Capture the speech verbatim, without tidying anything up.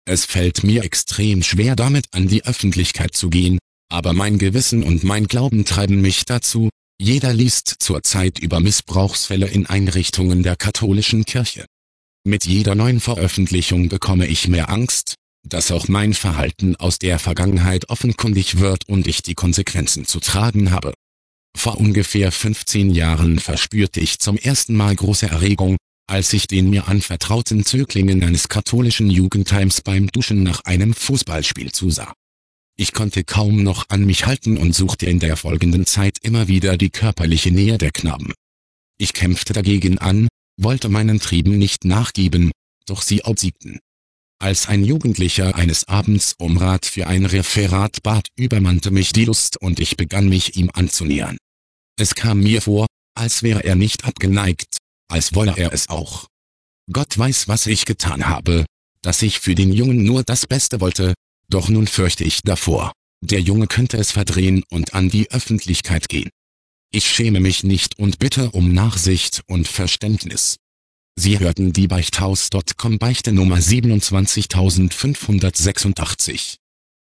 Es fällt mir extrem schwer damit an die Öffentlichkeit zu gehen, aber mein Gewissen und mein Glauben treiben mich dazu. Jeder liest zurzeit über Missbrauchsfälle in Einrichtungen der katholischen Kirche. Mit jeder neuen Veröffentlichung bekomme ich mehr Angst, dass auch mein Verhalten aus der Vergangenheit offenkundig wird und ich die Konsequenzen zu tragen habe. Vor ungefähr fünfzehn Jahren verspürte ich zum ersten Mal große Erregung, als ich den mir anvertrauten Zöglingen eines katholischen Jugendheims beim Duschen nach einem Fußballspiel zusah. Ich konnte kaum noch an mich halten und suchte in der folgenden Zeit immer wieder die körperliche Nähe der Knaben. Ich kämpfte dagegen an, wollte meinen Trieben nicht nachgeben, doch sie obsiegten. Als ein Jugendlicher eines Abends um Rat für ein Referat bat, übermannte mich die Lust und ich begann mich ihm anzunähern. Es kam mir vor, als wäre er nicht abgeneigt, als wolle er es auch. Gott weiß, was ich getan habe, dass ich für den Jungen nur das Beste wollte, doch nun fürchte ich davor, der Junge könnte es verdrehen und an die Öffentlichkeit gehen. Ich schäme mich nicht und bitte um Nachsicht und Verständnis. Sie hörten die Beichthaus Punkt com Beichte Nummer siebenundzwanzigtausendfünfhundertsechsundachtzig.